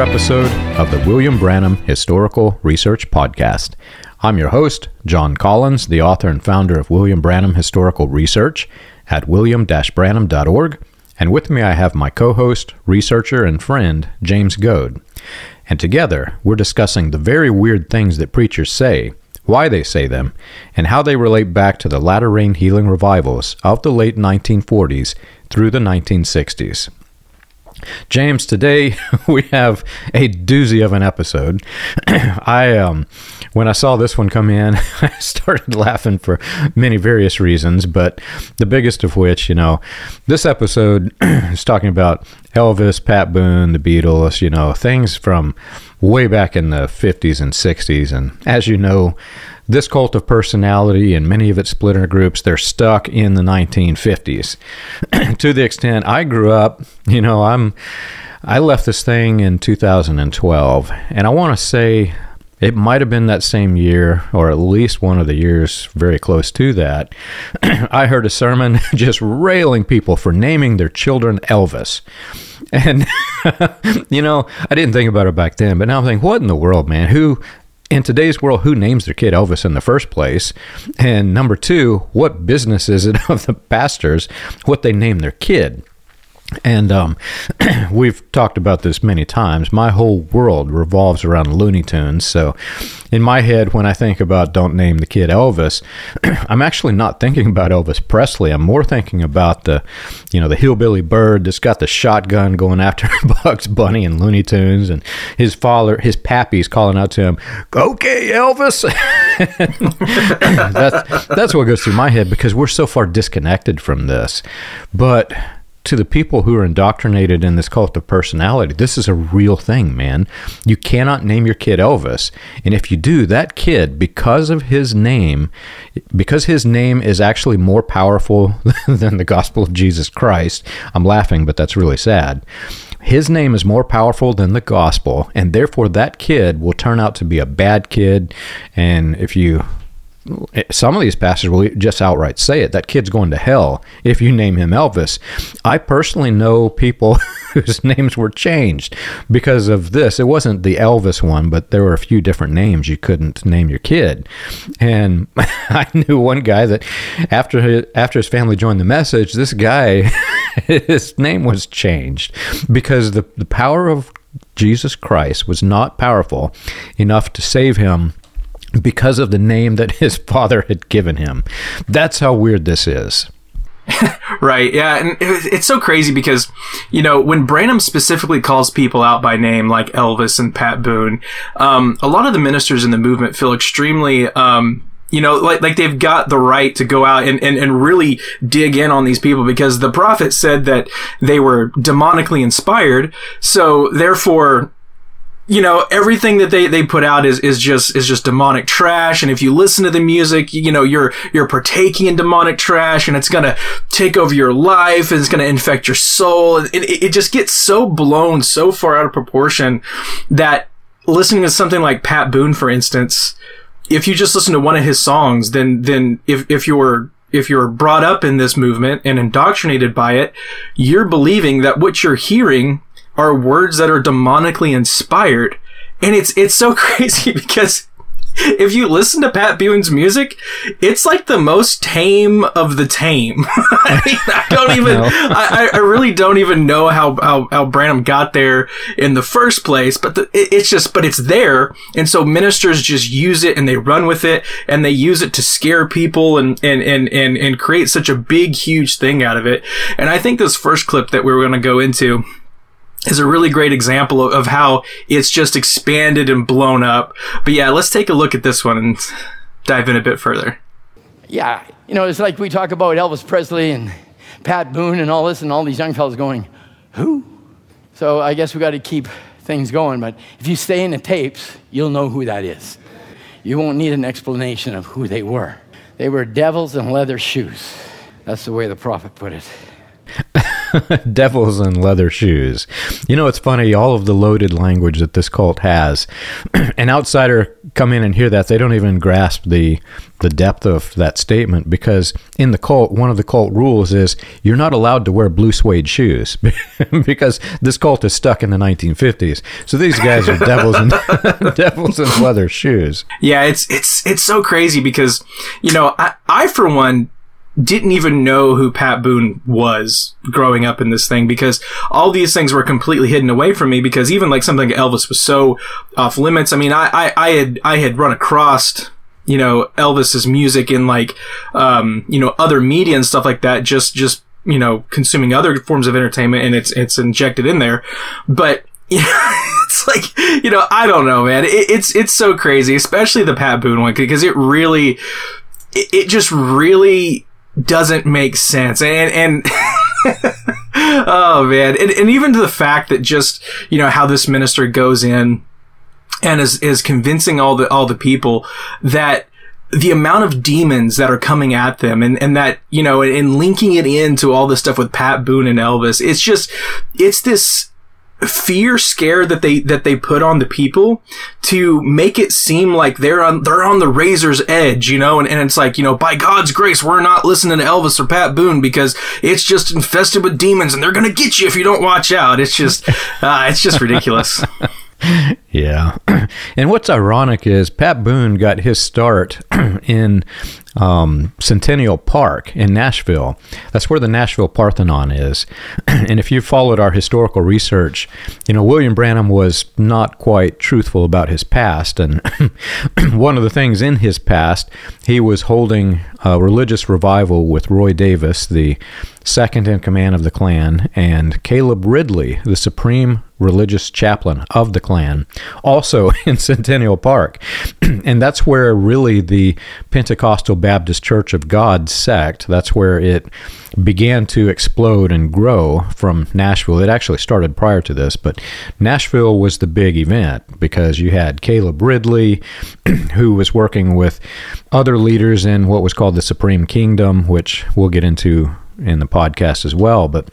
episode of the William Branham Historical Research Podcast. I'm your host, John Collins, the author and founder of William Branham Historical Research at william-branham.org, and with me I have my co-host, researcher, and friend, James Goad. And together, we're discussing the very weird things that preachers say, why they say them, and how they relate back to the latter-rain healing revivals of the late 1940s through the 1960s. James, today we have a doozy of an episode. When I saw this one come in, I started laughing for many various reasons, but the biggest of which, this episode is talking about Elvis, Pat Boone, the Beatles, things from way back in the 50s and 60s. And as you know, this cult of personality and many of its splinter groups, they're stuck in the 1950s. To the extent I grew up, I left this thing in 2012, and I want to say it might have been that same year, or at least one of the years very close to that. I heard a sermon just railing people for naming their children Elvis. And, I didn't think about it back then, but now I'm thinking, what in the world, man? In today's world, who names their kid Elvis in the first place? And number two, what business is it of the pastors what they name their kid? And we've talked about this many times. My whole world revolves around Looney Tunes. So in my head, when I think about don't name the kid Elvis, I'm actually not thinking about Elvis Presley. I'm more thinking about the hillbilly bird that's got the shotgun going after Bugs Bunny and Looney Tunes, and his pappy's calling out to him, "Okay, Elvis." That's what goes through my head because we're so far disconnected from this. But to the people who are indoctrinated in this cult of personality, this is a real thing, man. You cannot name your kid Elvis. And if you do, that kid, because his name is actually more powerful than the gospel of Jesus Christ, I'm laughing, but that's really sad. His name is more powerful than the gospel, and therefore that kid will turn out to be a bad kid. And some of these pastors will just outright say it. That kid's going to hell if you name him Elvis. I personally know people whose names were changed because of this. It wasn't the Elvis one, but there were a few different names you couldn't name your kid. And I knew one guy that after his family joined the message, this guy, his name was changed because the power of Jesus Christ was not powerful enough to save him because of the name that his father had given him. That's how weird this is. Right, yeah, and it's so crazy because, when Branham specifically calls people out by name, like Elvis and Pat Boone, a lot of the ministers in the movement feel extremely, like they've got the right to go out and really dig in on these people because the prophet said that they were demonically inspired, so therefore everything that they put out is just demonic trash. And if you listen to the music, you're partaking in demonic trash, and it's going to take over your life, and it's going to infect your soul. And it just gets so blown so far out of proportion that listening to something like Pat Boone, for instance, if you just listen to one of his songs, then if you're brought up in this movement and indoctrinated by it, you're believing that what you're hearing are words that are demonically inspired. And it's so crazy because if you listen to Pat Boone's music, it's like the most tame of the tame. I really don't even know how Branham got there in the first place, but it's there. And so ministers just use it and they run with it and they use it to scare people and create such a big, huge thing out of it. And I think this first clip that we're going to go into is a really great example of how it's just expanded and blown up. But yeah, let's take a look at this one and dive in a bit further. Yeah, it's like we talk about Elvis Presley and Pat Boone and all this, and all these young fellas going, who? So I guess we got to keep things going. But if you stay in the tapes, you'll know who that is. You won't need an explanation of who they were. They were devils in leather shoes. That's the way the prophet put it. Devils in leather shoes. You know, it's funny, all of the loaded language that this cult has, an outsider come in and hear that, they don't even grasp the depth of that statement, because in the cult, one of the cult rules is you're not allowed to wear blue suede shoes because this cult is stuck in the 1950s. So these guys are devils in leather shoes. Yeah, it's so crazy because, you know, I for one didn't even know who Pat Boone was growing up in this thing, because all these things were completely hidden away from me, because even like something like Elvis was so off limits. I mean, I had run across, you know, Elvis's music in like, you know, other media and stuff like that, just, you know, consuming other forms of entertainment, and it's injected in there. But, you know, it's like, you know, I don't know, man. It's so crazy, especially the Pat Boone one, because it just really doesn't make sense. And oh man. And even to the fact that just, you know, how this minister goes in and is convincing all the people that the amount of demons that are coming at them, and that, you know, and linking it into all this stuff with Pat Boone and Elvis, it's this fear scare that they put on the people to make it seem like they're on the razor's edge, you know, and it's like, you know, by God's grace, we're not listening to Elvis or Pat Boone because it's just infested with demons and they're gonna get you if you don't watch out. It's just ridiculous. Yeah. And what's ironic is Pat Boone got his start in Centennial Park in Nashville. That's where the Nashville Parthenon is. And if you followed our historical research, you know, William Branham was not quite truthful about his past. And one of the things in his past, he was holding a religious revival with Roy Davis, the second in command of the Klan, and Caleb Ridley, the supreme religious chaplain of the Klan, also in Centennial Park. And that's where really the Pentecostal Baptist Church of God sect, that's where it began to explode and grow from Nashville. It actually started prior to this, but Nashville was the big event because you had Caleb Ridley, who was working with other leaders in what was called the Supreme Kingdom, which we'll get into in the podcast as well. But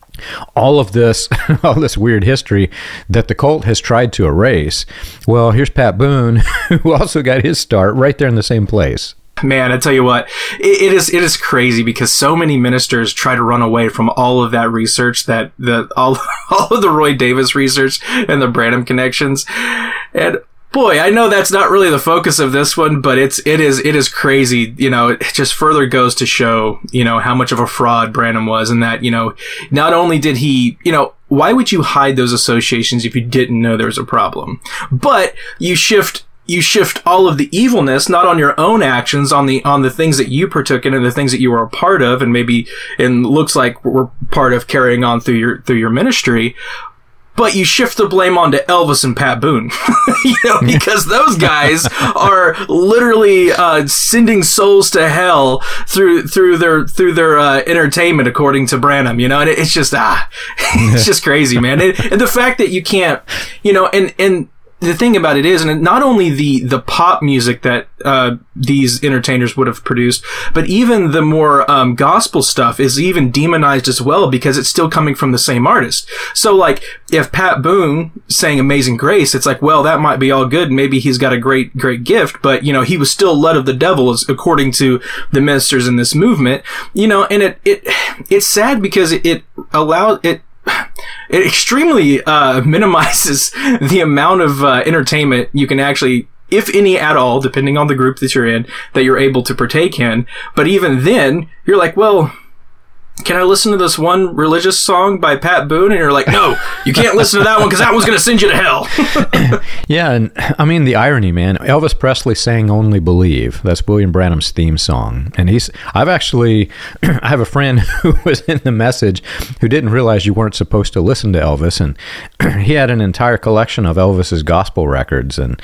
all of this, all this weird history that the cult has tried to erase. Well, here's Pat Boone, who also got his start right there in the same place. Man, I tell you what, it is crazy because so many ministers try to run away from all of that research, all of the Roy Davis research and the Branham connections. And boy, I know that's not really the focus of this one, but it is crazy. You know, it just further goes to show, you know, how much of a fraud Branham was, and that, you know, not only did he, you know, why would you hide those associations if you didn't know there was a problem? But you shift all of the evilness not on your own actions, on the things that you partook in and the things that you were a part of, and maybe and looks like we're part of carrying on through your ministry. But you shift the blame onto Elvis and Pat Boone, you know, because those guys are literally sending souls to hell through their entertainment, according to Branham, you know. And it's just it's just crazy, man. And the fact that you can't, you know, and the thing about it is, and not only the pop music that these entertainers would have produced, but even the more gospel stuff is even demonized as well, because it's still coming from the same artist. So like, if Pat Boone sang Amazing Grace, it's like, well, that might be all good, maybe he's got a great gift, but, you know, he was still led of the devil, according to the ministers in this movement, you know. And it's sad because it extremely minimizes the amount of entertainment you can actually, if any at all, depending on the group that you're in, that you're able to partake in. But even then, you're like, well, can I listen to this one religious song by Pat Boone? And you're like, no, you can't listen to that one because that one's going to send you to hell. Yeah, and I mean, the irony, man. Elvis Presley sang Only Believe. That's William Branham's theme song. And I have a friend who was in the message who didn't realize you weren't supposed to listen to Elvis. And he had an entire collection of Elvis's gospel records. And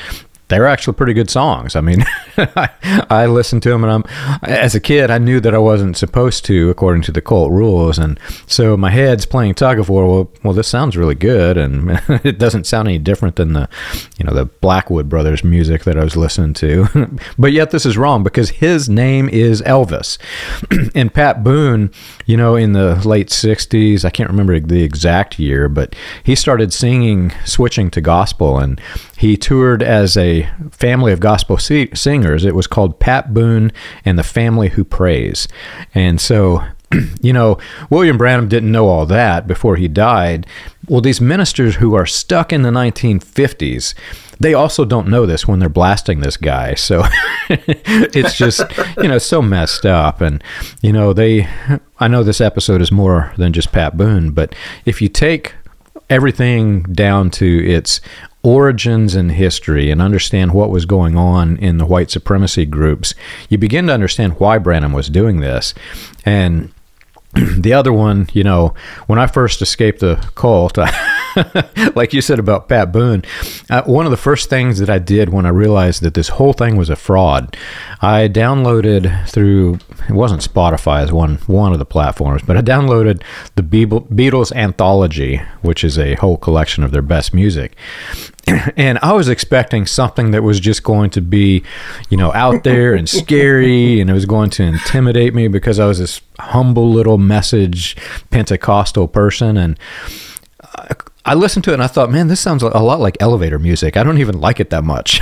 they're actually pretty good songs. I mean, I listened to them, and as a kid, I knew that I wasn't supposed to, according to the cult rules, and so my head's playing tug of war. Well, this sounds really good, and it doesn't sound any different than the Blackwood Brothers music that I was listening to. But yet this is wrong, because his name is Elvis. And Pat Boone, in the late 60s, I can't remember the exact year, but he started switching to gospel, and he toured as a family of gospel singers. It was called Pat Boone and the Family Who Prays. And so, William Branham didn't know all that before he died. Well, these ministers who are stuck in the 1950s, they also don't know this when they're blasting this guy. So it's just, so messed up. And, I know this episode is more than just Pat Boone, but if you take everything down to its origins and history and understand what was going on in the white supremacy groups, you begin to understand why Branham was doing this. And the other one, when I first escaped the cult, like you said about Pat Boone, one of the first things that I did when I realized that this whole thing was a fraud, I downloaded through, it wasn't Spotify as one of the platforms, but I downloaded the Beatles Anthology, which is a whole collection of their best music. And I was expecting something that was just going to be, out there and scary, and it was going to intimidate me because I was this humble little message Pentecostal person. And I listened to it and I thought, man, this sounds a lot like elevator music. I don't even like it that much.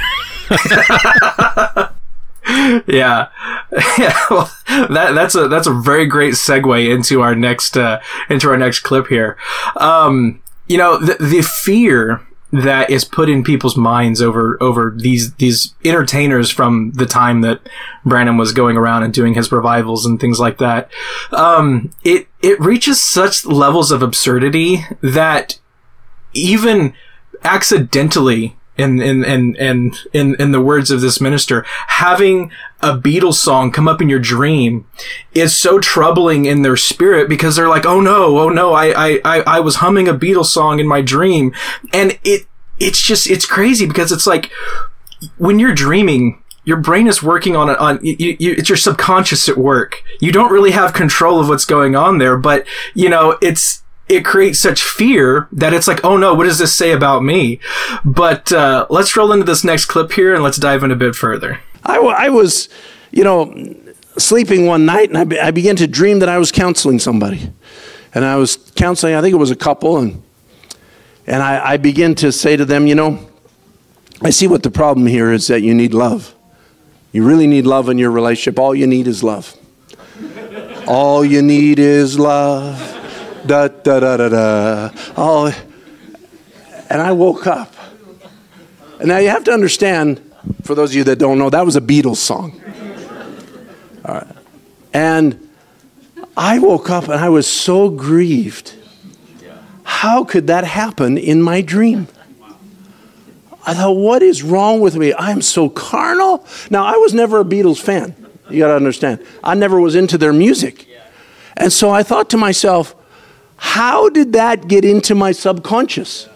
Yeah. Well, that's a very great segue into our next clip here. The fear that is put in people's minds over these entertainers from the time that Branham was going around and doing his revivals and things like that. It reaches such levels of absurdity that even accidentally, in the words of this minister, having a Beatles song come up in your dream is so troubling in their spirit, because they're like, oh no, I was humming a Beatles song in my dream. And it's crazy, because it's like, when you're dreaming, your brain is working it's your subconscious at work. You don't really have control of what's going on there, but it creates such fear that it's like, oh no, what does this say about me? But let's roll into this next clip here and let's dive in a bit further. I was, sleeping one night, and I began to dream that I was counseling somebody. And I was counseling, I think it was a couple, and I began to say to them, I see what the problem here is, that you need love. You really need love in your relationship. All you need is love. All you need is love. Da, da, da, da, da. And I woke up. And now you have to understand, for those of you that don't know, that was a Beatles song. All right. And I woke up and I was so grieved. How could that happen in my dream? I thought, what is wrong with me? I'm so carnal. Now, I was never a Beatles fan. You got to understand. I never was into their music. And so I thought to myself, how did that get into my subconscious?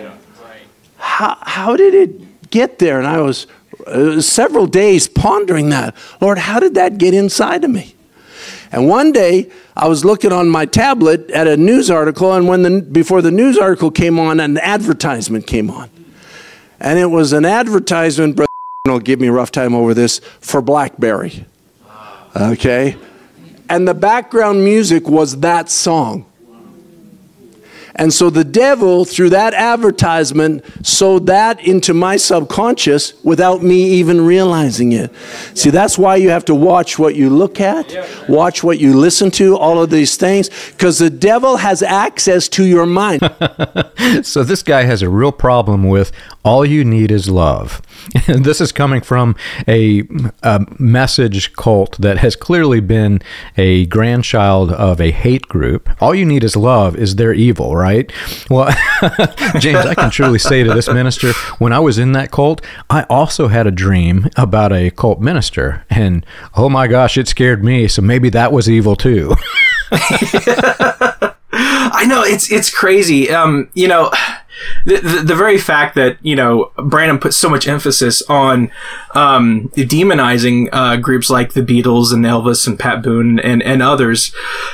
How did it get there? And I was several days pondering that. Lord, how did that get inside of me? And one day, I was looking on my tablet at a news article, and before the news article came on, an advertisement came on. And it was an advertisement, brother, will give me a rough time over this, for BlackBerry. Okay? And the background music was that song. And so the devil, through that advertisement, sowed that into my subconscious without me even realizing it. See, that's why you have to watch what you look at, watch what you listen to, all of these things, because the devil has access to your mind. So this guy has a real problem with all you need is love. And this is coming from a message cult that has clearly been a grandchild of a hate group. All you need is love is their evil, right? Well, James, I can truly say to this minister, when I was in that cult, I also had a dream about a cult minister. And oh my gosh, it scared me. So maybe that was evil too. I know, it's crazy. the very fact that, Branham puts so much emphasis on demonizing groups like the Beatles and Elvis and Pat Boone and others,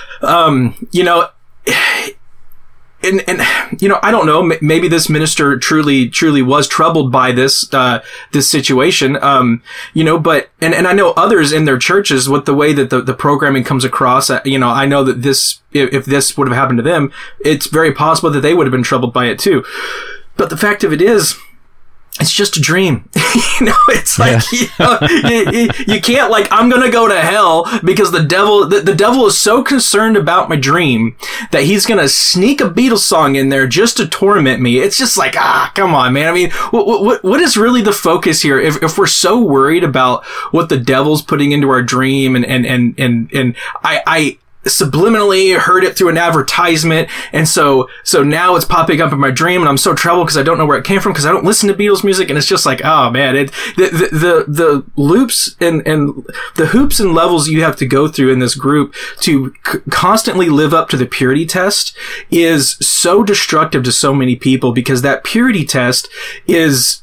And I don't know, maybe this minister truly was troubled by this situation, but I know others in their churches, with the way that the programming comes across, I know that if this would have happened to them, it's very possible that they would have been troubled by it too. But the fact of it is, it's just a dream. It's like, you can't, like, I'm going to go to hell because the devil is so concerned about my dream that he's going to sneak a Beatles song in there just to torment me. It's just like, come on, man. I mean, what is really the focus here? If we're so worried about what the devil's putting into our dream and I subliminally heard it through an advertisement, and so now it's popping up in my dream, and I'm so troubled because I don't know where it came from because I don't listen to Beatles music, and it's just like, oh man, the loops and the hoops and levels you have to go through in this group to constantly live up to the purity test is so destructive to so many people, because that purity test is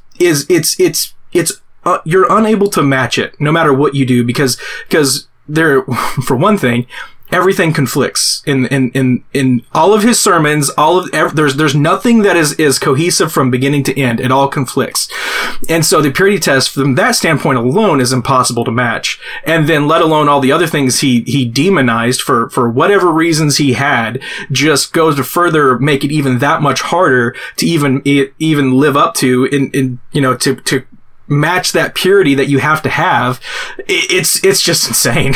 you're unable to match it no matter what you do, because there, for one thing, everything conflicts in all of his sermons. There's nothing that is cohesive from beginning to end. It all conflicts. And so the purity test from that standpoint alone is impossible to match. And then let alone all the other things he demonized for whatever reasons he had, just goes to further make it even that much harder to even live up to to match that purity that you have to have. It's just insane.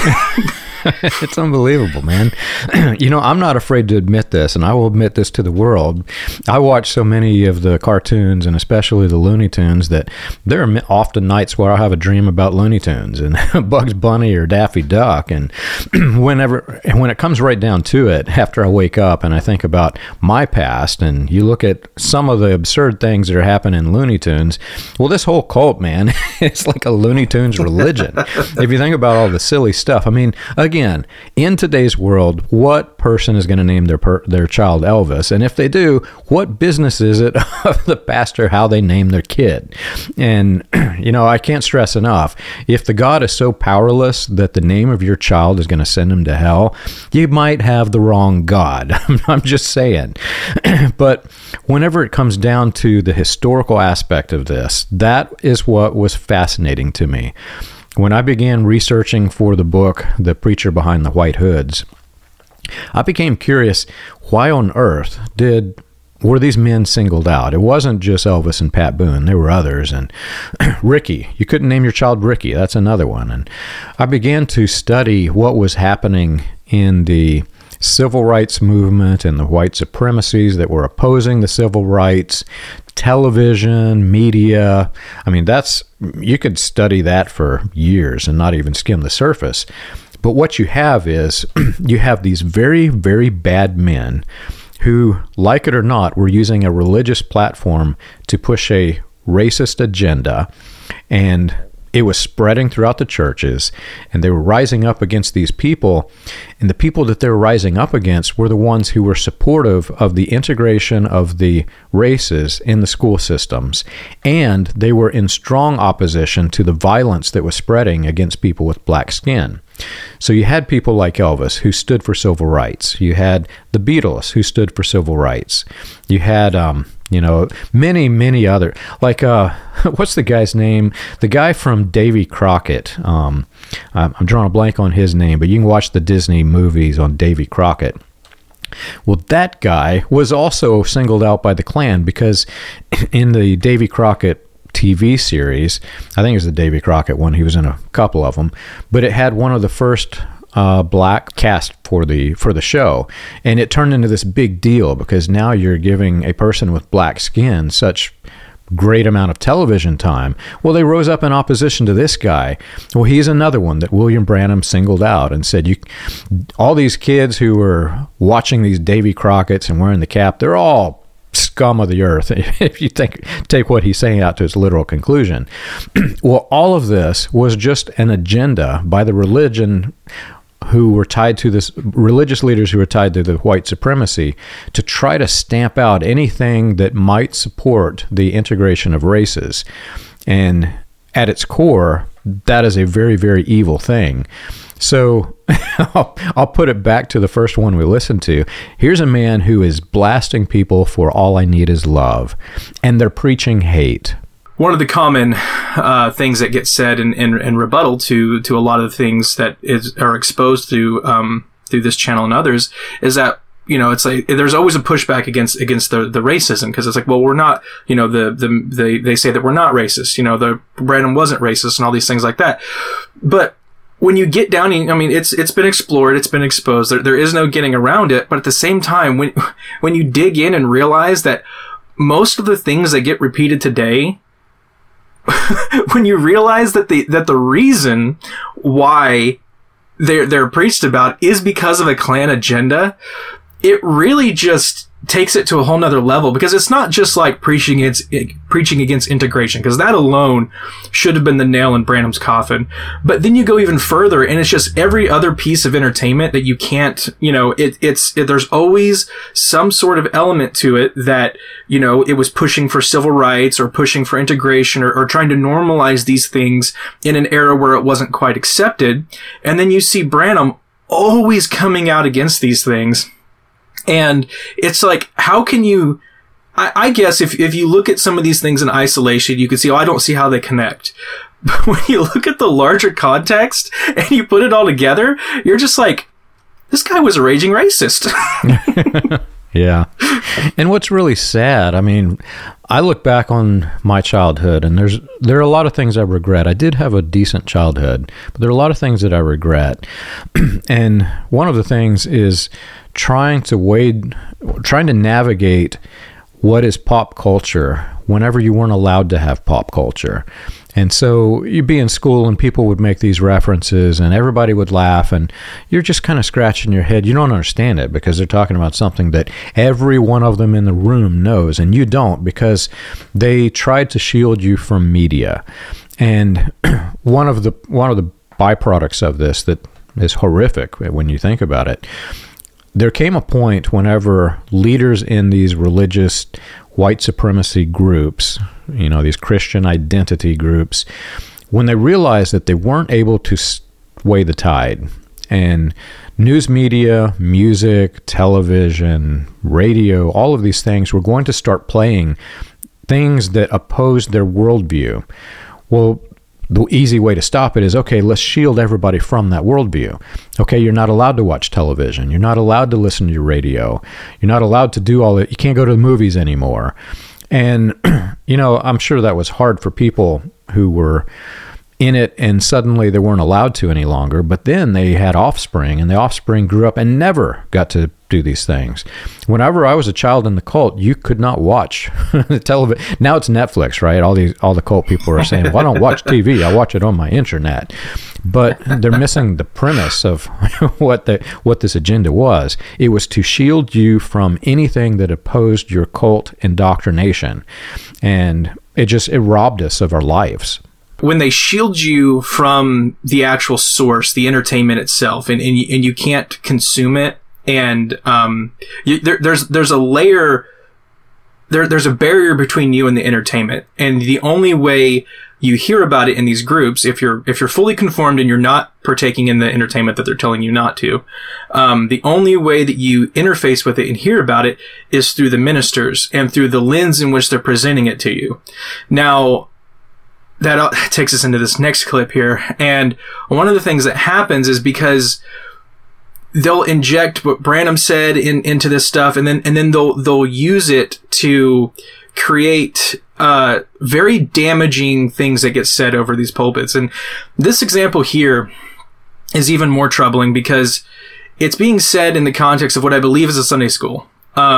It's unbelievable, man. I'm not afraid to admit this, and I will admit this to the world. I watch so many of the cartoons, and especially the Looney Tunes, that there are often nights where I have a dream about Looney Tunes and Bugs Bunny or Daffy Duck. And when it comes right down to it, after I wake up and I think about my past, and you look at some of the absurd things that are happening in Looney Tunes, well, this whole cult, man, it's like a Looney Tunes religion. If you think about all the silly stuff, I mean, again, in today's world, what person is going to name their child Elvis? And if they do, what business is it of the pastor how they name their kid? And, I can't stress enough, if the God is so powerless that the name of your child is going to send him to hell, you might have the wrong God. I'm just saying. But whenever it comes down to the historical aspect of this, that is what was fascinating to me. When I began researching for the book, The Preacher Behind the White Hoods, I became curious, why on earth were these men singled out? It wasn't just Elvis and Pat Boone. There were others. And Ricky, you couldn't name your child Ricky. That's another one. And I began to study what was happening in the civil rights movement and the white supremacies that were opposing the civil rights, television, media. I mean, you could study that for years and not even skim the surface. But what you have is you have these very, very bad men who, like it or not, were using a religious platform to push a racist agenda, and it was spreading throughout the churches, and they were rising up against these people. And the people that they were rising up against were the ones who were supportive of the integration of the races in the school systems. And they were in strong opposition to the violence that was spreading against people with black skin. So you had people like Elvis, who stood for civil rights. You had the Beatles, who stood for civil rights. You had many, many other, like, what's the guy's name? The guy from Davy Crockett. I'm drawing a blank on his name, but you can watch the Disney movies on Davy Crockett. Well, that guy was also singled out by the Klan, because in the Davy Crockett TV series, I think it was the Davy Crockett one, he was in a couple of them, but it had one of the first black cast for the show, and it turned into this big deal because now you're giving a person with black skin such great amount of television time. Well, they rose up in opposition to this guy. Well, he's another one that William Branham singled out and said, all these kids who were watching these Davy Crockett's and wearing the cap, they're all scum of the earth, if you take what he's saying out to its literal conclusion. Well, all of this was just an agenda by the religion who were tied to this, religious leaders who were tied to the white supremacy, to try to stamp out anything that might support the integration of races. And at its core, that is a very, very evil thing. So I'll put it back to the first one we listened to. Here's a man who is blasting people for all I need is love, and they're preaching hate. One of the common things that get said in rebuttal to a lot of the things that are exposed through this channel and others is that, you know, it's like there's always a pushback against the racism, because it's like, well, we're not, you know, they say that we're not racist, you know, the Branham wasn't racist and all these things like that. But when you get down, I mean, it's been explored, it's been exposed. There is no getting around it. But at the same time, when you dig in and realize that most of the things that get repeated today, when you realize that the reason why they're preached about is because of a Klan agenda, it really just takes it to a whole nother level, because it's not just like preaching against integration, because that alone should have been the nail in Branham's coffin. But then you go even further, and it's just every other piece of entertainment that you can't, you know, there's always some sort of element to it that, you know, it was pushing for civil rights or pushing for integration or trying to normalize these things in an era where it wasn't quite accepted. And then you see Branham always coming out against these things. And it's like, how can you, I guess if you look at some of these things in isolation, you can see, oh, I don't see how they connect. But when you look at the larger context and you put it all together, you're just like, this guy was a raging racist. Yeah. And what's really sad, I mean, I look back on my childhood, and there are a lot of things I regret. I did have a decent childhood, but there are a lot of things that I regret. And one of the things is trying to navigate what is pop culture whenever you weren't allowed to have pop culture. And so you'd be in school and people would make these references and everybody would laugh, and you're just kind of scratching your head. You don't understand it because they're talking about something that every one of them in the room knows, and you don't, because they tried to shield you from media. And one of the byproducts of this that is horrific when you think about it, there came a point whenever leaders in these religious white supremacy groups, you know, these Christian identity groups, when they realized that they weren't able to sway the tide, and news media, music, television, radio, all of these things were going to start playing things that opposed their worldview. Well, the easy way to stop it is, okay, let's shield everybody from that worldview. Okay, you're not allowed to watch television. You're not allowed to listen to your radio. You're not allowed to do all that. You can't go to the movies anymore. And, you know, I'm sure that was hard for people who were in it and suddenly they weren't allowed to any longer. But then they had offspring, and the offspring grew up and never got to do these things. Whenever I was a child in the cult, you could not watch the television. Now it's Netflix, right? All the cult people are saying, well, I don't watch TV. I watch it on my internet. But they're missing the premise of what this agenda was. It was to shield you from anything that opposed your cult indoctrination. And it robbed us of our lives. When they shield you from the actual source, the entertainment itself, and you can't consume it, and there's a layer, there's a barrier between you and the entertainment, and the only way you hear about it in these groups, if you're fully conformed and you're not partaking in the entertainment that they're telling you not to, the only way that you interface with it and hear about it is through the ministers and through the lens in which they're presenting it to you. Now, that takes us into this next clip here. And one of the things that happens is because they'll inject what Branham said into this stuff, and then they'll use it to create very damaging things that get said over these pulpits. And this example here is even more troubling because it's being said in the context of what I believe is a Sunday school.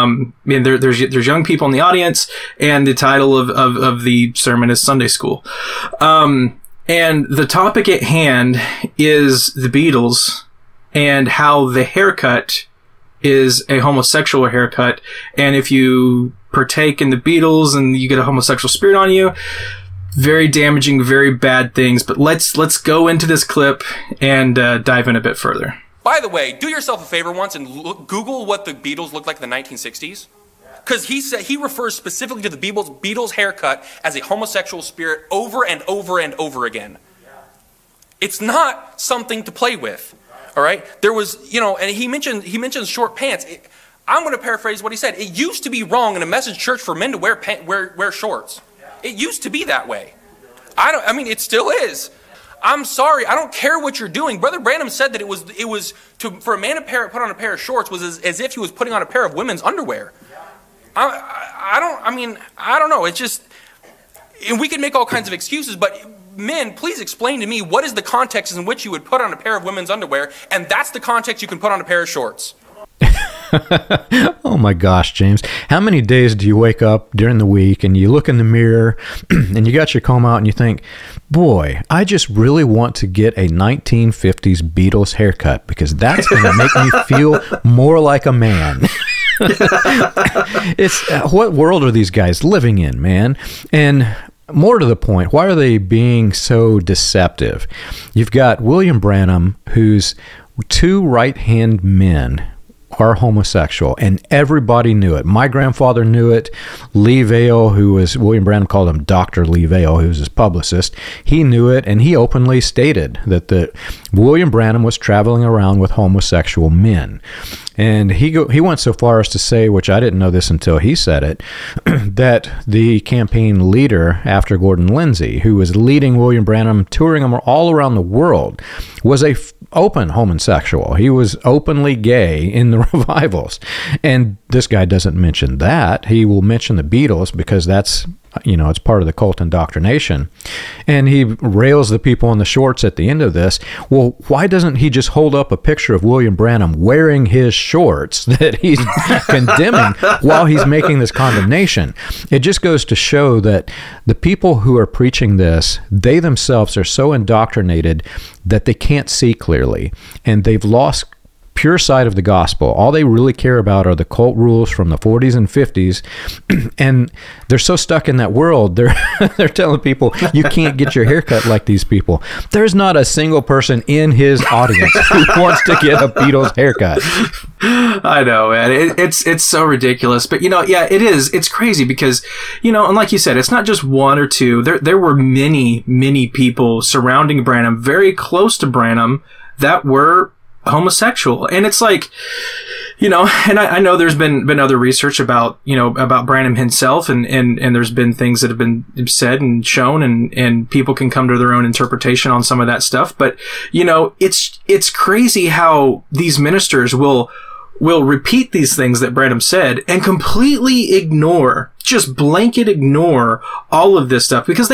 There's young people in the audience, and the title of the sermon is Sunday School. And the topic at hand is the Beatles and how the haircut is a homosexual haircut. And if you partake in the Beatles and you get a homosexual spirit on you, very damaging, very bad things. But let's go into this clip and dive in a bit further. By the way, do yourself a favor once and Google what the Beatles looked like in the 1960s. Because he refers specifically to the Beatles haircut as a homosexual spirit over and over and over again. It's not something to play with. All right? There was, and he mentions short pants. I'm going to paraphrase what he said. It used to be wrong in a message church for men to wear shorts. It used to be that way. It still is. I'm sorry. I don't care what you're doing. Brother Branham said that it was for a man to put on a pair of shorts was as if he was putting on a pair of women's underwear. I don't know. It's just, and we can make all kinds of excuses, but men, please explain to me what is the context in which you would put on a pair of women's underwear, and that's the context you can put on a pair of shorts. Oh my gosh, James. How many days do you wake up during the week and you look in the mirror and you got your comb out and you think, boy, I just really want to get a 1950s Beatles haircut because that's going to make me feel more like a man. It's what world are these guys living in, man? And more to the point, why are they being so deceptive? You've got William Branham, whose two right-hand men are homosexual, and everybody knew it. My grandfather knew it. Lee Vale, William Branham called him Dr. Lee Vale, who was his publicist, he knew it, and he openly stated that William Branham was traveling around with homosexual men. And he went so far as to say, which I didn't know this until he said it, that the campaign leader after Gordon Lindsay, who was leading William Branham, touring him all around the world, was a open homosexual. He was openly gay in the revivals. And this guy doesn't mention that. He will mention the Beatles because that's, it's part of the cult indoctrination. And he rails the people in the shorts at the end of this. Well, why doesn't he just hold up a picture of William Branham wearing his shorts that he's condemning while he's making this condemnation? It just goes to show that the people who are preaching this, they themselves are so indoctrinated that they can't see clearly, and they've lost pure sight of the gospel. All they really care about are the cult rules from the 40s and 50s, and they're so stuck in that world, they're telling people, you can't get your hair cut like these people. There's not a single person in his audience who wants to get a Beatles haircut. I know, man. It's so ridiculous. But, it is. It's crazy because, and like you said, it's not just one or two. There were many, many people surrounding Branham, very close to Branham, that were homosexual. And it's like, and I know there's been other research about Branham himself, and there's been things that have been said and shown, and people can come to their own interpretation on some of that stuff. But, it's crazy how these ministers will repeat these things that Branham said and completely just blanket ignore all of this stuff because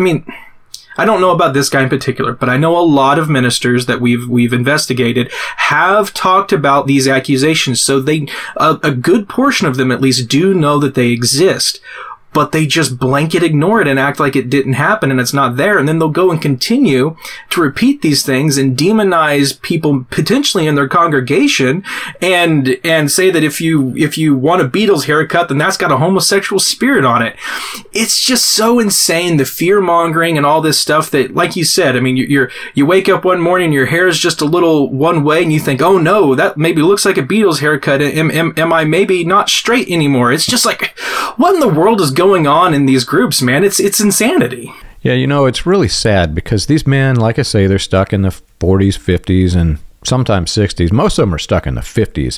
I don't know about this guy in particular, but I know a lot of ministers that we've investigated have talked about these accusations. So a good portion of them at least do know that they exist, but they just blanket ignore it and act like it didn't happen and it's not there. And then they'll go and continue to repeat these things and demonize people potentially in their congregation and say that if you want a Beatles haircut, then that's got a homosexual spirit on it. It's just so insane, the fear mongering and all this stuff that, like you said, you wake up one morning and your hair is just a little one way and you think, oh no, that maybe looks like a Beatles haircut. Am I maybe not straight anymore? It's just like, what in the world is going on in these groups, man? It's insanity. Yeah, it's really sad because these men, like I say, they're stuck in the 40s, 50s, and sometimes 60s. Most of them are stuck in the 50s.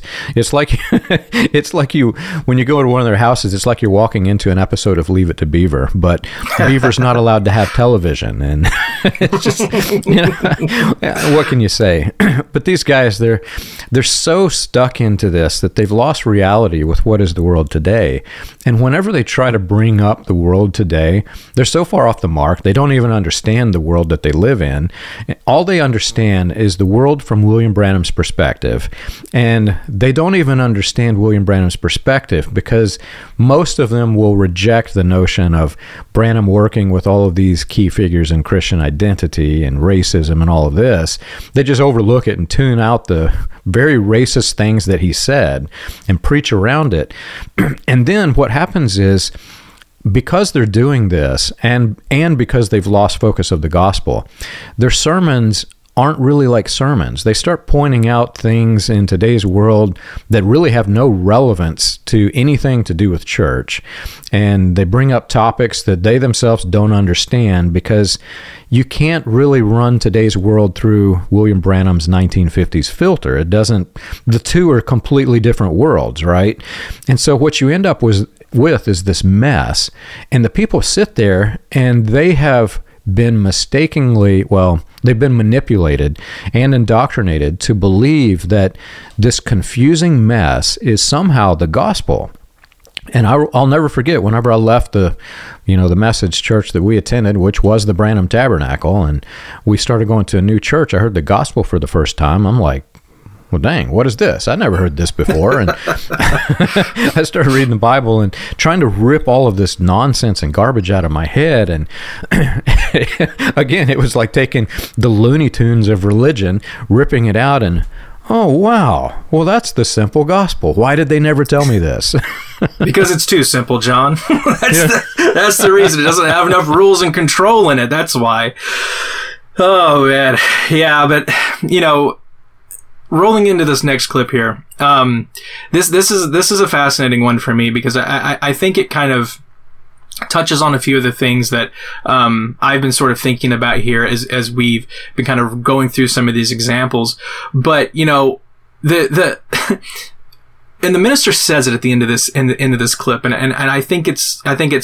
It's like when you go to one of their houses, it's like you're walking into an episode of Leave It to Beaver, but Beaver's not allowed to have television, and it's just, what can you say? But these guys, they're so stuck into this that they've lost reality with what is the world today. And whenever they try to bring up the world today, they're so far off the mark, they don't even understand the world that they live in. All they understand is the world from William Branham's perspective. And they don't even understand William Branham's perspective because most of them will reject the notion of Branham working with all of these key figures in Christian identity and racism and all of this. They just overlook it and tune out the very racist things that he said and preach around it. And then what happens is, because they're doing this and because they've lost focus of the gospel, their sermons aren't really like sermons. They start pointing out things in today's world that really have no relevance to anything to do with church. And they bring up topics that they themselves don't understand, because you can't really run today's world through William Branham's 1950s filter. It doesn't, the two are completely different worlds, right? And so what you end up with is this mess. And the people sit there and they have been they've been manipulated and indoctrinated to believe that this confusing mess is somehow the gospel. And I'll never forget, whenever I left the message church that we attended, which was the Branham Tabernacle, and we started going to a new church, I heard the gospel for the first time. I'm like, well, dang, what is this? I never heard this before. And I started reading the Bible and trying to rip all of this nonsense and garbage out of my head. And again, it was like taking the Looney Tunes of religion, ripping it out, and oh, wow. Well, that's the simple gospel. Why did they never tell me this? Because it's too simple, John. That's the reason. It doesn't have enough rules and control in it. That's why. Oh, man. Yeah, but, rolling into this next clip here, this is a fascinating one for me, because I think it kind of touches on a few of the things that I've been sort of thinking about here as we've been kind of going through some of these examples. But the and the minister says it at the end of this clip, and I think it's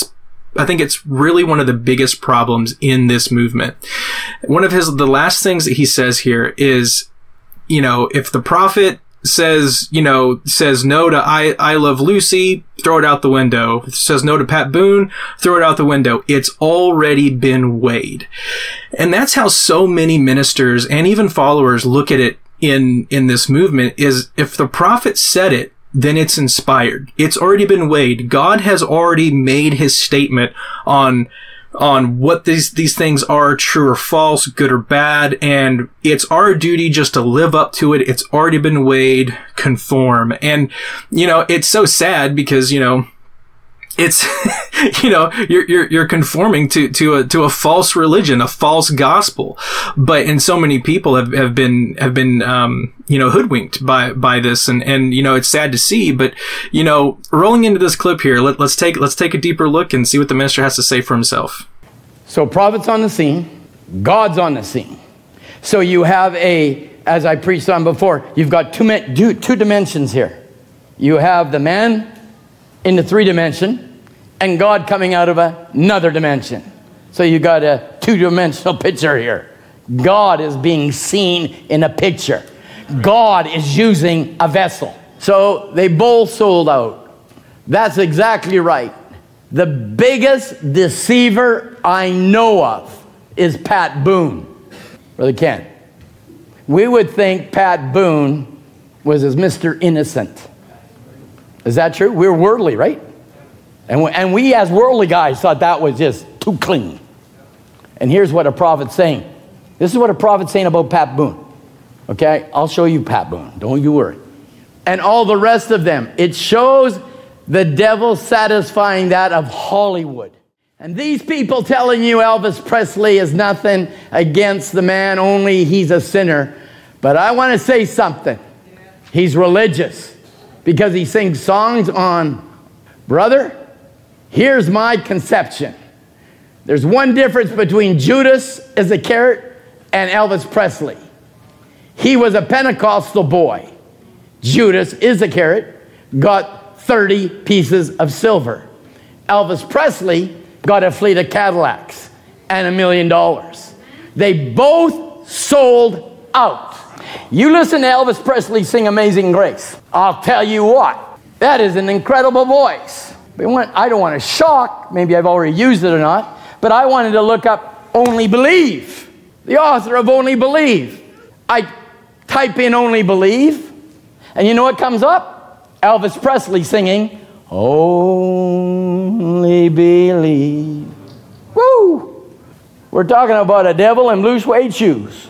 really one of the biggest problems in this movement. One of the last things that he says here is, if the prophet says no to I Love Lucy, throw it out the window. If it says no to Pat Boone, throw it out the window. It's already been weighed. And that's how so many ministers and even followers look at it in this movement, is if the prophet said it, then it's inspired. It's already been weighed. God has already made his statement on what these things are, true or false, good or bad, and it's our duty just to live up to it. It's already been weighed, conform. And, it's so sad because, it's, you're conforming to a false religion, a false gospel. And so many people have been hoodwinked by this. And, it's sad to see, but, rolling into this clip here, let's take a deeper look and see what the minister has to say for himself. So prophet's on the scene, God's on the scene. So you have as I preached on before, you've got two dimensions here. You have the man in the 3-dimension and God coming out of another dimension. So you got a 2-dimensional picture here. God is being seen in a picture. God is using a vessel. So they both sold out. That's exactly right. The biggest deceiver I know of is Pat Boone. Brother Ken. We would think Pat Boone was as Mr. Innocent. Is that true? We're worldly, right? And we as worldly guys thought that was just too clean. And here's what a prophet's saying. This is what a prophet's saying about Pat Boone. Okay? I'll show you Pat Boone. Don't you worry. And all the rest of them. It shows the devil satisfying that of Hollywood. And these people telling you Elvis Presley is nothing against the man, only he's a sinner. But I want to say something. He's religious because he sings songs on, brother, here's my conception. There's one difference between Judas Iscariot and Elvis Presley. He was a Pentecostal boy. Judas Iscariot got 30 pieces of silver. Elvis Presley got a fleet of Cadillacs and $1 million. They both sold out. You listen to Elvis Presley sing Amazing Grace. I'll tell you what, that is an incredible voice. But I don't want to shock, maybe I've already used it or not, but I wanted to look up Only Believe, the author of Only Believe. I type in Only Believe, and you know what comes up? Elvis Presley singing, Only Believe. Woo! We're talking about a devil in blue suede shoes.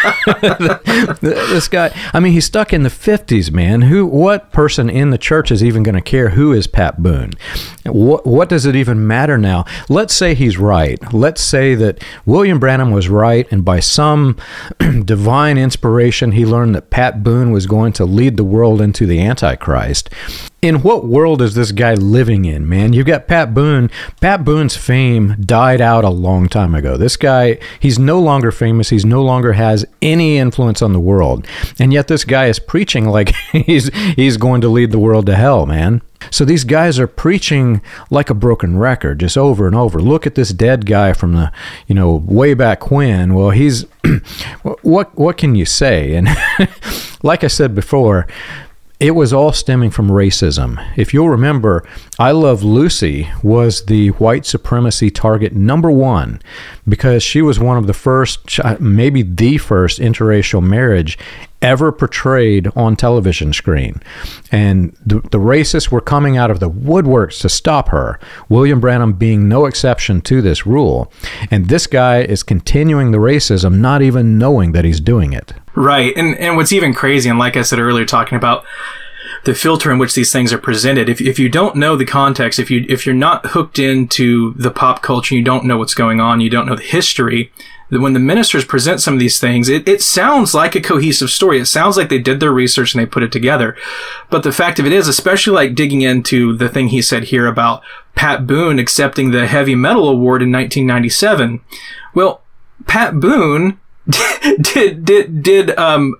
This guy, I mean, he's stuck in the 50s, man. What person in the church is even going to care who is Pat Boone? What does it even matter now? Let's say he's right. Let's say that William Branham was right, and by some divine inspiration, he learned that Pat Boone was going to lead the world into the Antichrist. In what world is this guy living in, man? You've got Pat Boone. Pat Boone's fame died out a long time ago. This guy, he's no longer famous. He's no longer has any influence on the world. And yet this guy is preaching like he's going to lead the world to hell, man. So these guys are preaching like a broken record, just over and over. Look at this dead guy from the, way back when. Well, he's, what can you say? And like I said before, it was all stemming from racism. If you'll remember, I Love Lucy was the white supremacy target number one because she was one of the first, maybe the first interracial marriage ever portrayed on television screen. And the racists were coming out of the woodworks to stop her, William Branham being no exception to this rule. And this guy is continuing the racism, not even knowing that he's doing it. Right. And what's even crazy, and like I said earlier, talking about the filter in which these things are presented, if you don't know the context, if you're not hooked into the pop culture, you don't know what's going on, you don't know the history, when the ministers present some of these things, it sounds like a cohesive story. It sounds like they did their research and they put it together. But the fact of it is, especially like digging into the thing he said here about Pat Boone accepting the Heavy Metal Award in 1997. Well, Pat Boone did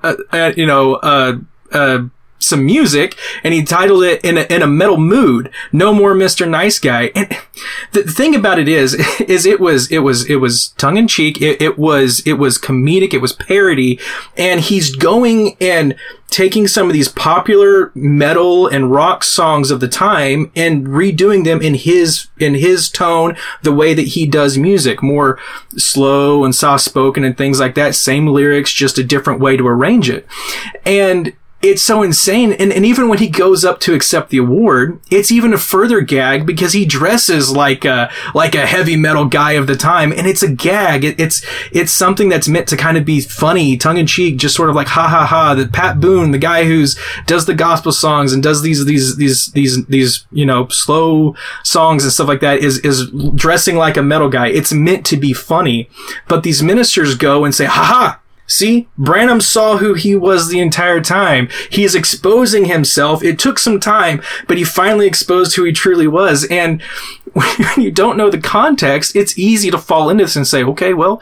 some music, and he titled it in a metal mood, No More Mr. Nice Guy. And the thing about it is it was tongue in cheek. It was comedic. It was parody. And he's going and taking some of these popular metal and rock songs of the time and redoing them in his tone, the way that he does music, more slow and soft spoken and things like that. Same lyrics, just a different way to arrange it. And it's so insane. And even when he goes up to accept the award, it's even a further gag because he dresses like a heavy metal guy of the time. And it's a gag. It's something that's meant to kind of be funny, tongue in cheek, just sort of like, ha ha ha, that Pat Boone, the guy does the gospel songs and does these, slow songs and stuff like that is dressing like a metal guy. It's meant to be funny, but these ministers go and say, ha ha, see, Branham saw who he was the entire time. He is exposing himself. It took some time, but he finally exposed who he truly was. And when you don't know the context, it's easy to fall into this and say, okay, well,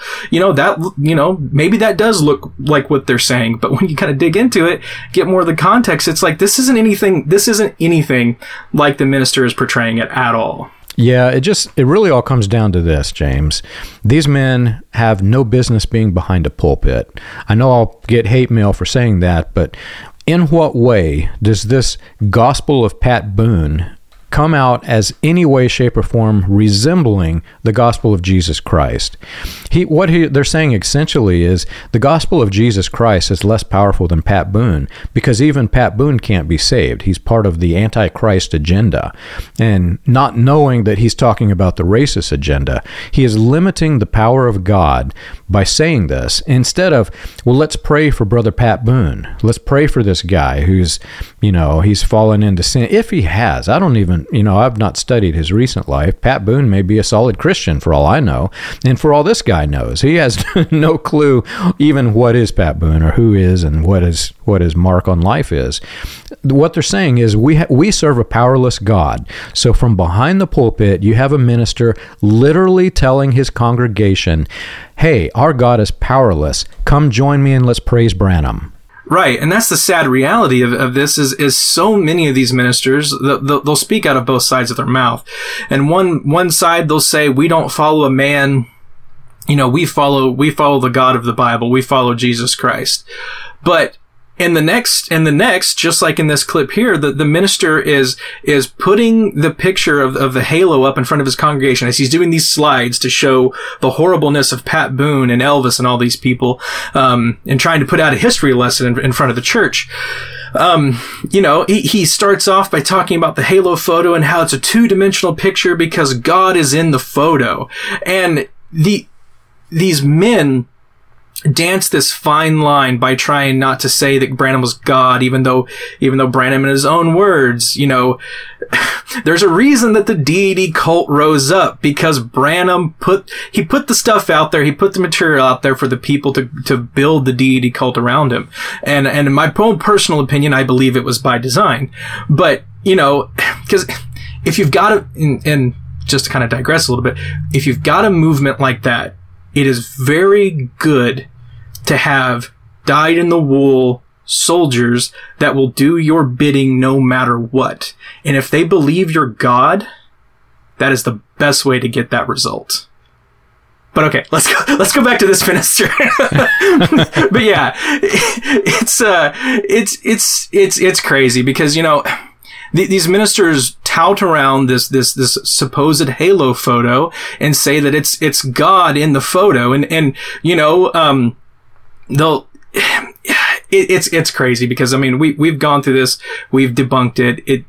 maybe that does look like what they're saying. But when you kind of dig into it, get more of the context, it's like, this isn't anything like the minister is portraying it at all. Yeah, it really all comes down to this, James. These men have no business being behind a pulpit. I know I'll get hate mail for saying that, but in what way does this gospel of Pat Boone come out as any way, shape, or form resembling the gospel of Jesus Christ? They're saying essentially is the gospel of Jesus Christ is less powerful than Pat Boone because even Pat Boone can't be saved. He's part of the Antichrist agenda. And not knowing that he's talking about the racist agenda, he is limiting the power of God by saying this instead of, well, let's pray for Brother Pat Boone. Let's pray for this guy who's, he's fallen into sin. If he has, I don't even, I've not studied his recent life. Pat Boone may be a solid Christian for all I know. And for all this guy knows, he has no clue even what is Pat Boone or who is and what his mark on life is. What they're saying is we serve a powerless God. So from behind the pulpit, you have a minister literally telling his congregation, hey, our God is powerless. Come join me and let's praise Branham. Right, and that's the sad reality of this is so many of these ministers, they'll speak out of both sides of their mouth. And one side, they'll say, we don't follow a man, we follow the God of the Bible, we follow Jesus Christ. But in the next, just like in this clip here, the minister is putting the picture of the halo up in front of his congregation as he's doing these slides to show the horribleness of Pat Boone and Elvis and all these people, and trying to put out a history lesson in front of the church. He starts off by talking about the halo photo and how it's a two-dimensional picture because God is in the photo. And these men dance this fine line by trying not to say that Branham was God, even though Branham, in his own words, there's a reason that the deity cult rose up, because Branham put the stuff out there, he put the material out there for the people to build the deity cult around him. And in my own personal opinion, I believe it was by design. But, because if you've got and just to kind of digress a little bit, if you've got a movement like that, it is very good to have dyed-in-the-wool soldiers that will do your bidding no matter what. And if they believe you're God, that is the best way to get that result. But okay, let's go back to this minister. But yeah, it's crazy because, these ministers tout around this supposed halo photo and say that it's God in the photo, and it's crazy because we've gone through this, we've debunked it.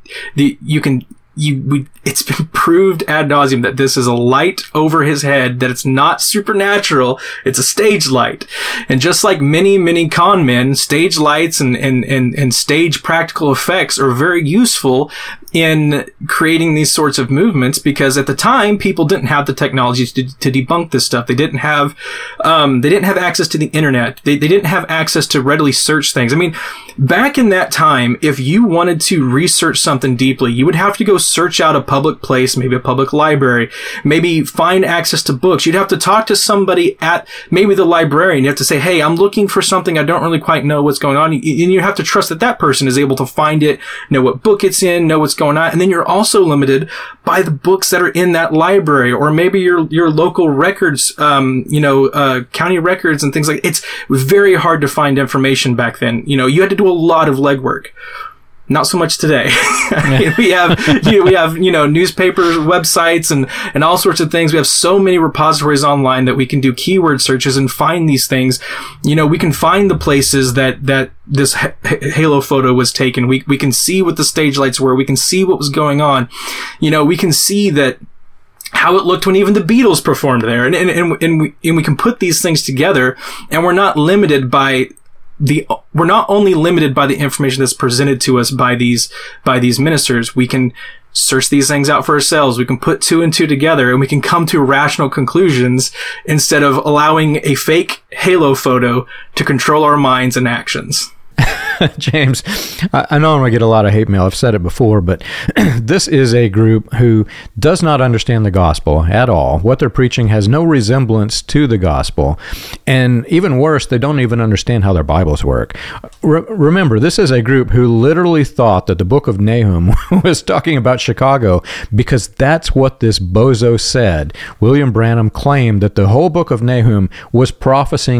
It's been proved ad nauseum that this is a light over his head, that it's not supernatural, it's a stage light. And just like many con men, stage lights and stage practical effects are very useful in creating these sorts of movements, because at the time people didn't have the technology to debunk this stuff. They didn't have access to the internet. They didn't have access to readily search things. Back in that time, if you wanted to research something deeply, you would have to go search out a public place, maybe a public library, maybe find access to books. You'd have to talk to somebody at maybe the librarian. You have to say, hey, I'm looking for something. I don't really quite know what's going on. And you have to trust that person is able to find it, know what book it's in, know what's going on. And then you're also limited by the books that are in that library, or maybe your local records, county records and things like that. It's very hard to find information back then. You had to do a lot of legwork. Not so much today. We have newspapers, websites, and all sorts of things. We have so many repositories online that we can do keyword searches and find these things. We can find the places that this halo photo was taken. We can see what the stage lights were. We can see what was going on. We can see that how it looked when even the Beatles performed there. And we can put these things together, and we're not limited by we're not only limited by the information that's presented to us by these ministers. We can search these things out for ourselves. We can put two and two together, and we can come to rational conclusions instead of allowing a fake halo photo to control our minds and actions. James, I know I'm going to get a lot of hate mail. I've said it before, but this is a group who does not understand the gospel at all. What they're preaching has no resemblance to the gospel. And even worse, they don't even understand how their Bibles work. Remember, this is a group who literally thought that the book of Nahum was talking about Chicago, because that's what this bozo said. William Branham claimed that the whole book of Nahum was prophesying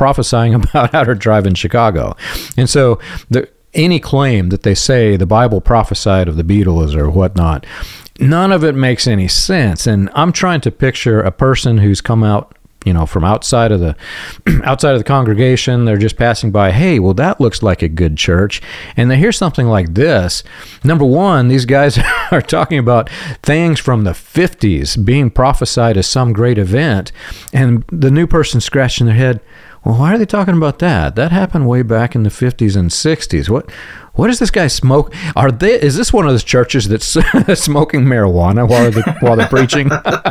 about outer drive in Chicago. And so any claim that they say the Bible prophesied of the Beatles or whatnot, none of it makes any sense. And I'm trying to picture a person who's come out, from outside of the congregation. They're just passing by. Hey, well, that looks like a good church. And they hear something like this. Number one, these guys are talking about things from the 50s being prophesied as some great event. And the new person scratching their head, well, why are they talking about that? That happened way back in the 50s and 60s. What does this guy smoke? Is this one of those churches that's smoking marijuana while they're preaching?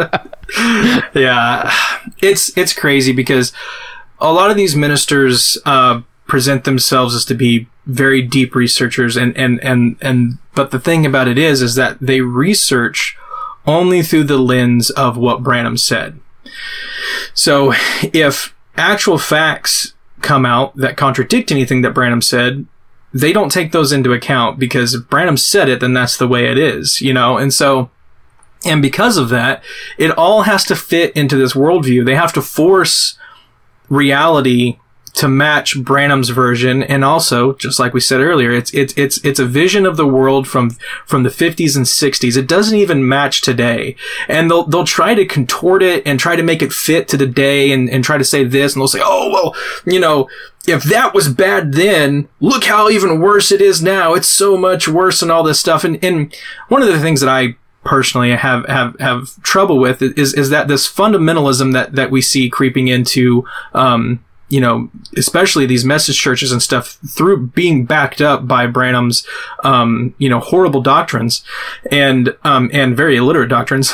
Yeah, it's crazy because a lot of these ministers present themselves as to be very deep researchers, but the thing about it is that they research only through the lens of what Branham said. So if actual facts come out that contradict anything that Branham said, they don't take those into account, because if Branham said it, then that's the way it is, and because of that, it all has to fit into this worldview. They have to force reality to match Branham's version, and also, just like we said earlier, it's a vision of the world from the 50s and 60s. It doesn't even match today, and they'll try to contort it and try to make it fit to today, and try to say this, and they'll say, oh well, if that was bad then, look how even worse it is now. It's so much worse and all this stuff. And one of the things that I personally have trouble with is that this fundamentalism that we see creeping into, especially these message churches and stuff, through being backed up by Branham's, horrible doctrines and very illiterate doctrines,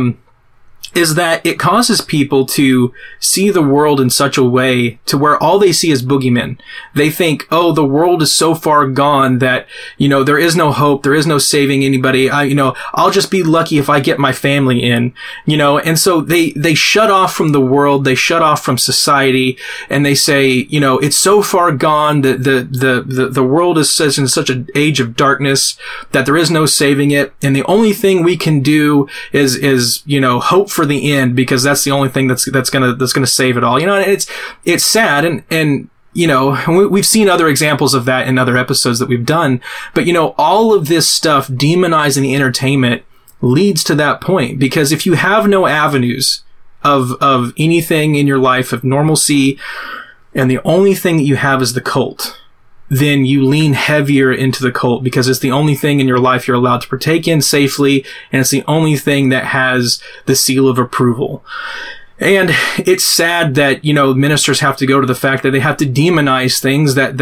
is that it causes people to see the world in such a way to where all they see is boogeymen. They think, oh, the world is so far gone that, there is no hope. There is no saving anybody. I'll just be lucky if I get my family in, and so they shut off from the world. They shut off from society, and they say, it's so far gone that the world is in such an age of darkness that there is no saving it. And the only thing we can do is hope for the end, because that's the only thing that's gonna save it all. And it's sad, and we've seen other examples of that in other episodes that we've done. But all of this stuff demonizing the entertainment leads to that point, because if you have no avenues of anything in your life of normalcy, and the only thing that you have is the cult, then you lean heavier into the cult, because it's the only thing in your life you're allowed to partake in safely, and it's the only thing that has the seal of approval. And it's sad that, ministers have to go to the fact that they have to demonize things that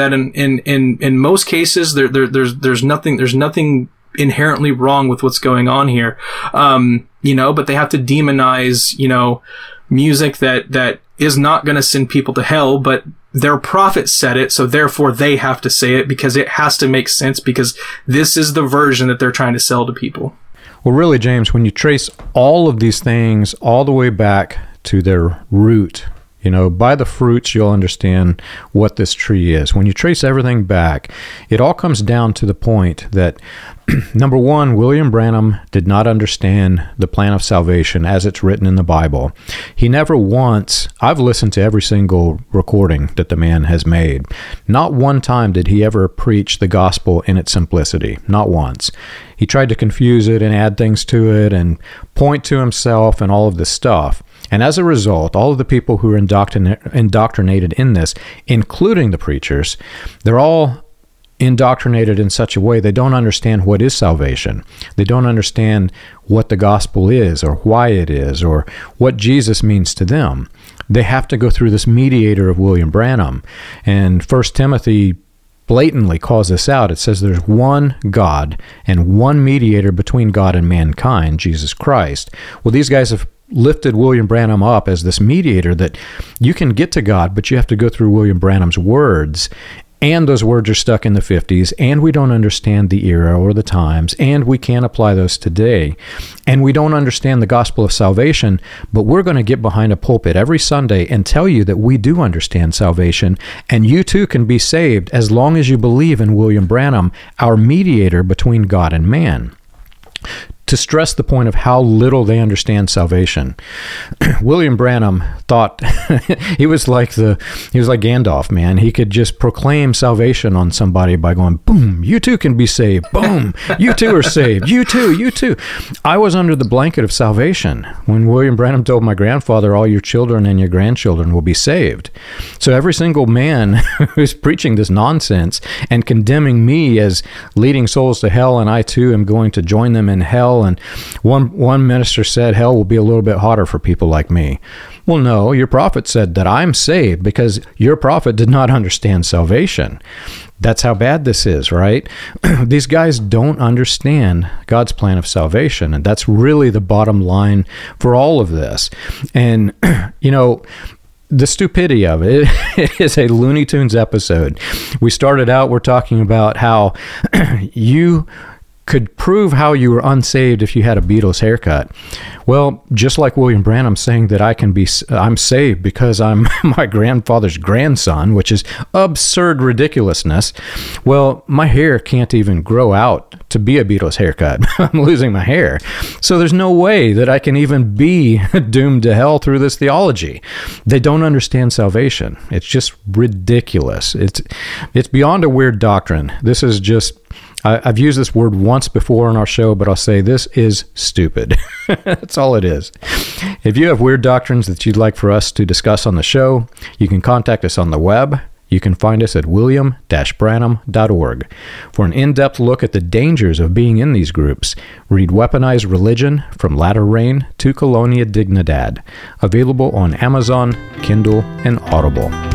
in most cases, there's nothing inherently wrong with what's going on here. But they have to demonize, music that is not going to send people to hell, but their prophet said it, so therefore they have to say it because it has to make sense, because this is the version that they're trying to sell to people. Well, really, James, when you trace all of these things all the way back to their root, by the fruits, you'll understand what this tree is. When you trace everything back, it all comes down to the point that, number one, William Branham did not understand the plan of salvation as it's written in the Bible. He never once, I've listened to every single recording that the man has made. Not one time did he ever preach the gospel in its simplicity. Not once. He tried to confuse it and add things to it and point to himself and all of this stuff. And as a result, all of the people who are indoctrinated in this, including the preachers, they're all indoctrinated in such a way they don't understand what is salvation. They don't understand what the gospel is, or why it is, or what Jesus means to them. They have to go through this mediator of William Branham. And 1 Timothy blatantly calls this out. It says there's one God and one mediator between God and mankind, Jesus Christ. Well, these guys have lifted William Branham up as this mediator, that you can get to God, but you have to go through William Branham's words. And those words are stuck in the 50s, and we don't understand the era or the times, and we can't apply those today. And we don't understand the gospel of salvation, but we're going to get behind a pulpit every Sunday and tell you that we do understand salvation, and you too can be saved as long as you believe in William Branham, our mediator between God and man. To stress the point of how little they understand salvation, William Branham thought he was like Gandalf, man. He could just proclaim salvation on somebody by going, boom, you too can be saved. Boom, you too are saved. You too. I was under the blanket of salvation when William Branham told my grandfather, all your children and your grandchildren will be saved. So every single man who's preaching this nonsense and condemning me as leading souls to hell, and I too am going to join them in hell. And one minister said hell will be a little bit hotter for people like me. Well, no, your prophet said that I'm saved because your prophet did not understand salvation. That's how bad this is, right? These guys don't understand God's plan of salvation, and that's really the bottom line for all of this. And, the stupidity of it is a Looney Tunes episode. We started out, we're talking about how you could prove how you were unsaved if you had a Beatles haircut. Well, just like William Branham saying that I'm saved because I'm my grandfather's grandson, which is absurd ridiculousness. Well, my hair can't even grow out to be a Beatles haircut. I'm losing my hair. So there's no way that I can even be doomed to hell through this theology. They don't understand salvation. It's just ridiculous. It's beyond a weird doctrine. This is just, I've used this word once before on our show, but I'll say this is stupid. That's all it is. If you have weird doctrines that you'd like for us to discuss on the show, you can contact us on the web You can find us at william-branham.org. For an in-depth look at the dangers of being in these groups, read Weaponized Religion, From Latter Rain to Colonia Dignidad, available on Amazon, Kindle, and Audible.